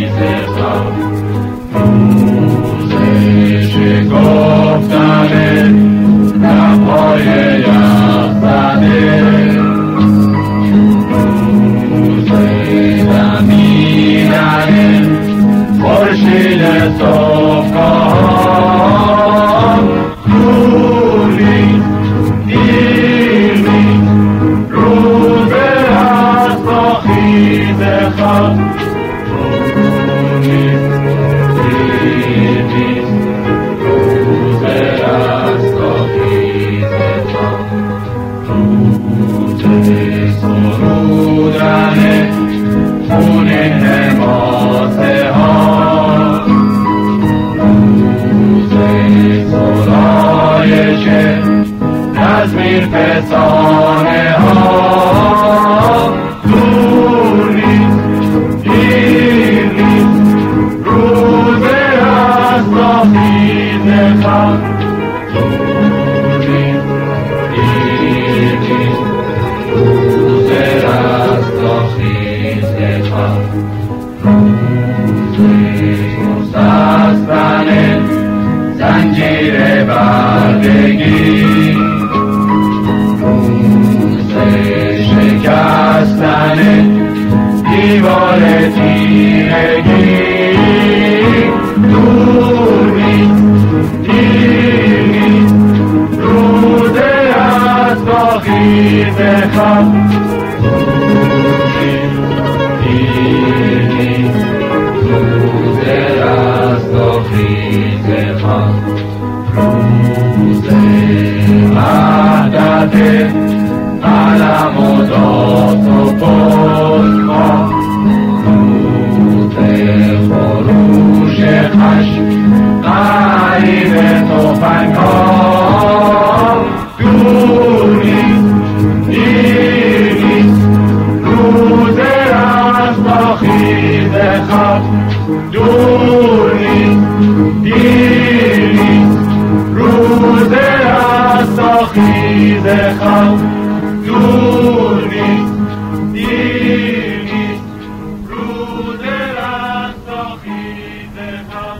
فسانه ها دور نیست، دیر نیست، روز است تا خیز خم. دور نیست، دیر نیست، روز است تا خیز خم. روز شستن زنجیر بردگی، شکستن دیوار تیرگی. دور نیست، دیر نیست، روز است تا خیز خم. دور نیست، دیر نیست، روز است تا خیز خم. روز وحدت علم و داد و پست ما، روز خروش خشم غریب تفنگ ها. دور نیست، دیر نیست، روز است تا خیز خم. دور نیست، دیر نیست، روز است تا خیز خم. دور نیست، دیر نیست، روز است تا خیز خم.